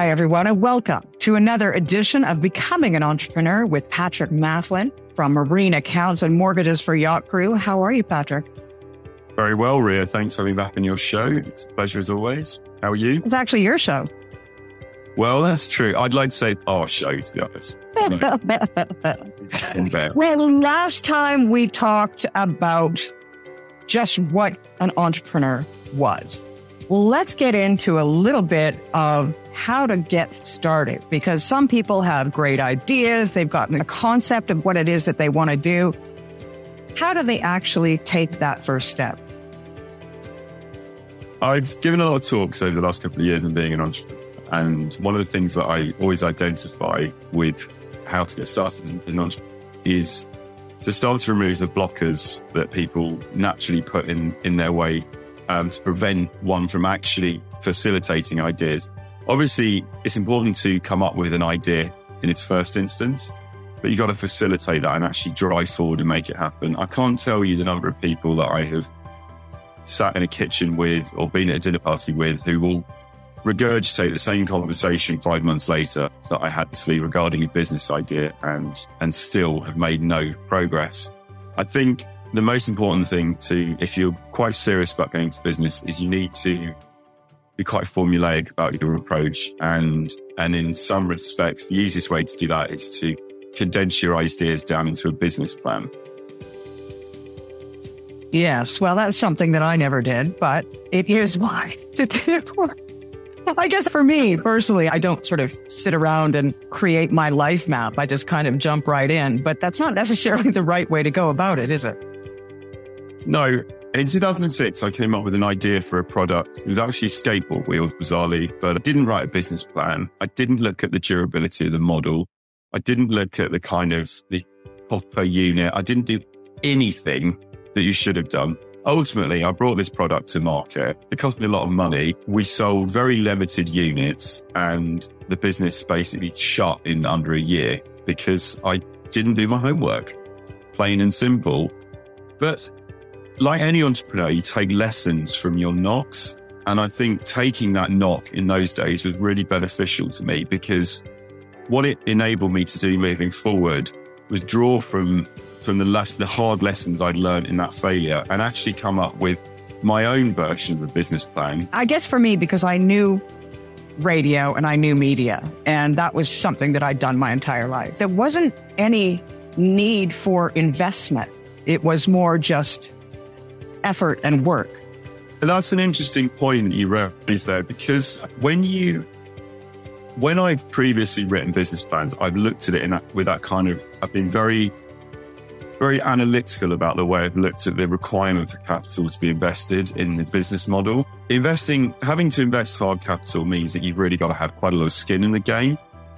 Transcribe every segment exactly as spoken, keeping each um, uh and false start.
Hi, everyone, and welcome to another edition of Becoming an Entrepreneur with Patrick Mafflin from Marine Accounts and Mortgages for Yacht Crew. How are you, Patrick? Very well, Ria. Thanks for having me back on your show. It's a pleasure as always. How are you? It's actually your show. Well, that's true. I'd like to say our show, to be honest. Well, last time we talked about just what an entrepreneur was. Well, let's get into a little bit of how to get started, because some people have great ideas. They've got a concept of what it is that they want to do. How do they actually take that first step? I've given a lot of talks over the last couple of years on being an entrepreneur. And one of the things that I always identify with how to get started as an entrepreneur is to start to remove the blockers that people naturally put in, in their way um, to prevent one from actually facilitating ideas. Obviously, it's important to come up with an idea in its first instance, but you've got to facilitate that and actually drive forward and make it happen. I can't tell you the number of people that I have sat in a kitchen with or been at a dinner party with who will regurgitate the same conversation five months later that I had to leave regarding a business idea and and still have made no progress. I think the most important thing to, if you're quite serious about going into business, is you need to be quite formulaic about your approach. And, and in some respects, the easiest way to do that is to condense your ideas down into a business plan. Yes, well, that's something that I never did, but it is wise to do. I guess for me, personally, I don't sort of sit around and create my life map. I just kind of jump right in, but that's not necessarily the right way to go about it, is it? No. In two thousand six, I came up with an idea for a product. It was actually skateboard wheels, bizarrely, but I didn't write a business plan. I didn't look at the durability of the model. I didn't look at the kind of the cost per unit. I didn't do anything that you should have done. Ultimately, I brought this product to market. It cost me a lot of money. We sold very limited units and the business basically shut in under a year because I didn't do my homework, plain and simple. But like any entrepreneur, you take lessons from your knocks. And I think taking that knock in those days was really beneficial to me because what it enabled me to do moving forward was draw from from the less, the hard lessons I'd learned in that failure and actually come up with my own version of the business plan. I guess for me, because I knew radio and I knew media, and that was something that I'd done my entire life. There wasn't any need for investment. It was more just effort and work. And that's an interesting point that you raised there, because when you, when I've previously written business plans, I've looked at it in that, with that kind of, I've been very very analytical about the way I've looked at the requirement for capital to be invested in the business model. Investing, having to invest hard capital means that you've really got to have quite a lot of skin in the game.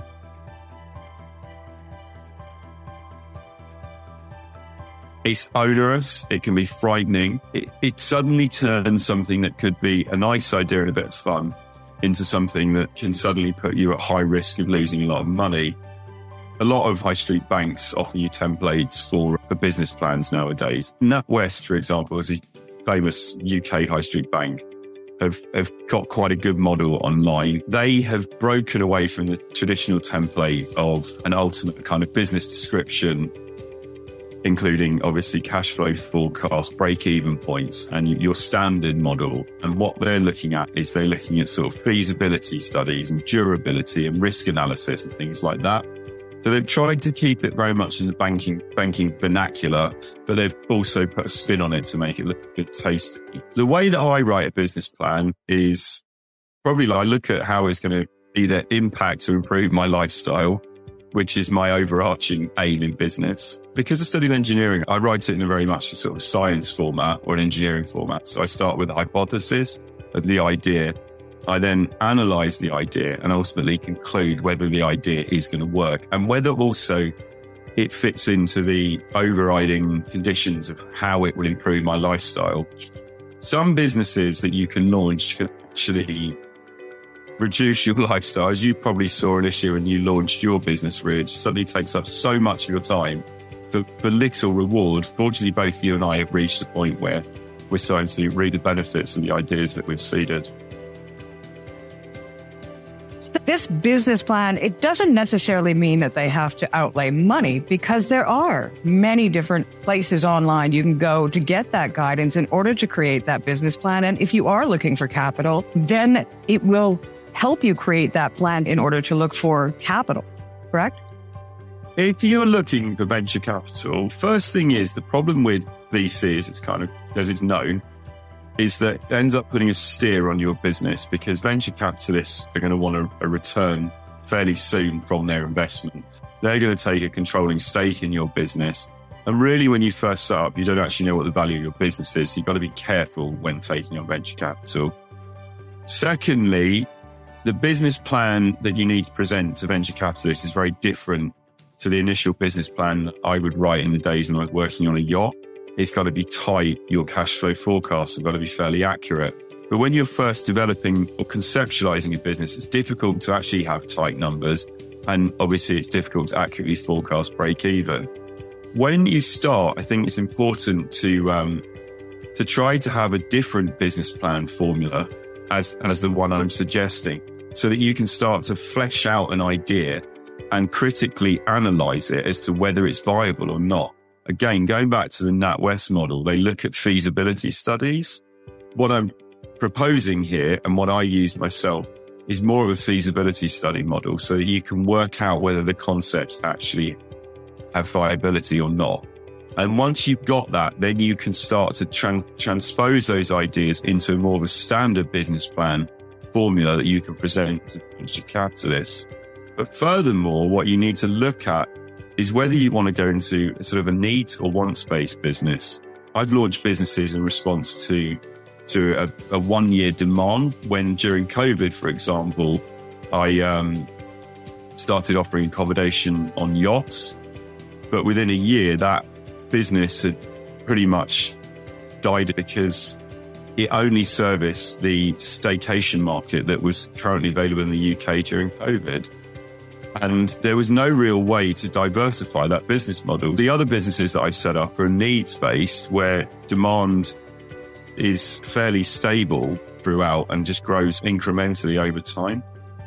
It's onerous. It can be frightening. It, it suddenly turns something that could be a nice idea and a bit of fun into something that can suddenly put you at high risk of losing a lot of money. A lot of high street banks offer you templates for, for business plans nowadays. NatWest, for example, is a famous U K high street bank, have, have got quite a good model online. They have broken away from the traditional template of an ultimate kind of business description, including obviously cash flow forecast, break-even points, and your standard model. And what they're looking at is they're looking at sort of feasibility studies and durability and risk analysis and things like that. So they've tried to keep it very much in the banking banking vernacular, but they've also put a spin on it to make it look a bit tasty. The way that I write a business plan is probably like I look at how it's going to either impact or improve my lifestyle, which is my overarching aim in business. Because I studied engineering, I write it in a very much a sort of science format or an engineering format. So I start with a hypothesis of the idea. I then analyze the idea and ultimately conclude whether the idea is going to work and whether also it fits into the overriding conditions of how it will improve my lifestyle. Some businesses that you can launch can actually reduce your lifestyle. As you probably saw initially when you launched your business, Ridge, suddenly takes up so much of your time for, for little reward. Fortunately, both you and I have reached a point where we're starting to reap the benefits of the ideas that we've seeded. This business plan, it doesn't necessarily mean that they have to outlay money, because there are many different places online you can go to get that guidance in order to create that business plan. And if you are looking for capital, then it will help you create that plan in order to look for capital, correct? If you're looking for venture capital, first thing is the problem with V Cs, it's kind of, as it's known, is that it ends up putting a steer on your business, because venture capitalists are going to want a, a return fairly soon from their investment. They're going to take a controlling stake in your business. And really, when you first start up, you don't actually know what the value of your business is. You've got to be careful when taking on venture capital. Secondly, the business plan that you need to present to venture capitalists is very different to the initial business plan that I would write in the days when I was working on a yacht. It's got to be tight. Your cash flow forecasts have got to be fairly accurate. But when you're first developing or conceptualizing a business, it's difficult to actually have tight numbers. And obviously, it's difficult to accurately forecast break even. When you start, I think it's important to um, to try to have a different business plan formula as, as the one I'm suggesting, so that you can start to flesh out an idea and critically analyze it as to whether it's viable or not. Again, going back to the NatWest model, they look at feasibility studies. What I'm proposing here, and what I use myself, is more of a feasibility study model, so that you can work out whether the concepts actually have viability or not. And once you've got that, then you can start to tran- transpose those ideas into more of a standard business plan formula that you can present to venture capitalists. But furthermore, what you need to look at is whether you want to go into sort of a needs or wants-based business. I've launched businesses in response to to a, a one-year demand, when during COVID, for example, I um, started offering accommodation on yachts. But within a year, that business had pretty much died, because it only serviced the staycation market that was currently available in the U K during COVID. And there was no real way to diversify that business model. The other businesses that I've set up are needs-based, where demand is fairly stable throughout and just grows incrementally over time.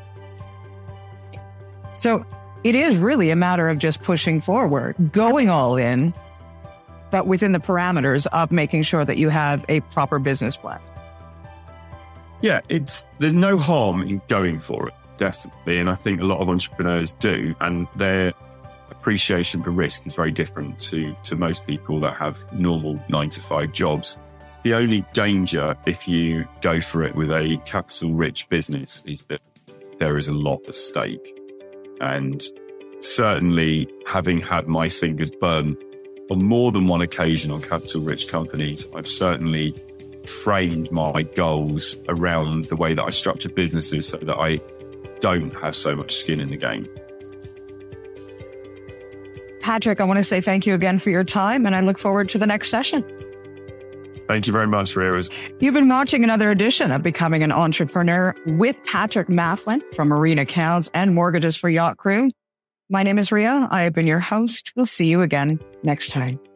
So it is really a matter of just pushing forward, going all in, but within the parameters of making sure that you have a proper business plan. Yeah, it's there's no harm in going for it. Definitely. And I think a lot of entrepreneurs do. And their appreciation for risk is very different to, to most people that have normal nine to five jobs. The only danger if you go for it with a capital rich business is that there is a lot at stake. And certainly, having had my fingers burned on more than one occasion on capital rich companies, I've certainly framed my goals around the way that I structure businesses so that I don't have so much skin in the game. Patrick, I want to say thank you again for your time, and I look forward to the next session. Thank you very much, Ria. You've been watching another edition of Becoming an Entrepreneur with Patrick Mafflin from Marine Accounts and Mortgages for Yacht Crew. My name is Ria. I have been your host. We'll see you again next time.